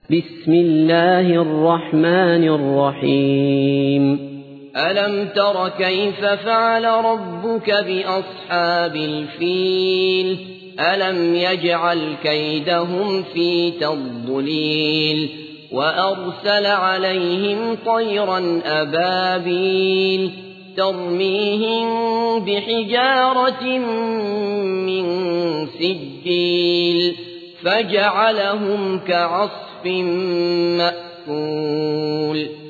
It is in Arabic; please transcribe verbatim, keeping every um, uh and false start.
بسم الله الرحمن الرحيم ألم تر كيف فعل ربك بأصحاب الفيل ألم يجعل كيدهم في تضليل وأرسل عليهم طيرا أبابيل ترميهم بحجارة من سجيل فجعلهم كعصف مأكول